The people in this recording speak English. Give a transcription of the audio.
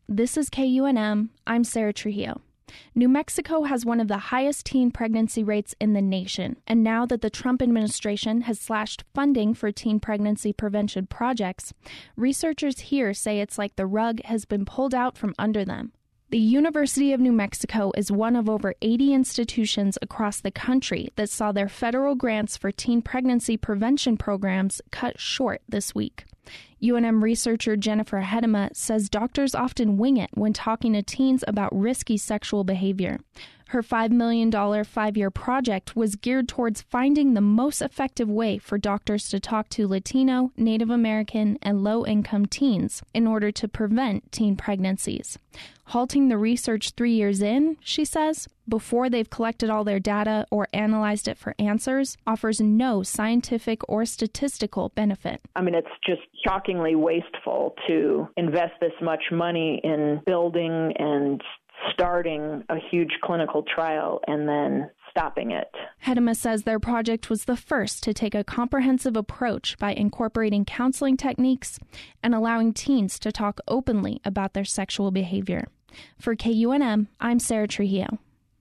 This is KUNM. I'm Sarah Trujillo. New Mexico has one of the highest teen pregnancy rates in the nation, and now that the Trump administration has slashed funding for teen pregnancy prevention projects, researchers here say it's like the rug has been pulled out from under them. The University of New Mexico is one of over 80 institutions across the country that saw their federal grants for teen pregnancy prevention programs cut short this week. UNM researcher Jennifer Hedema says doctors often wing it when talking to teens about risky sexual behavior. Her $5 million 5-year project was geared towards finding the most effective way for doctors to talk to Latino, Native American, and low-income teens in order to prevent teen pregnancies. Halting the research 3 years in, she says, before they've collected all their data or analyzed it for answers, offers no scientific or statistical benefit. I mean, it's just shockingly wasteful to invest this much money in building and starting a huge clinical trial and then stopping it. Hedema says their project was the first to take a comprehensive approach by incorporating counseling techniques and allowing teens to talk openly about their sexual behavior. For KUNM, I'm Sarah Trujillo.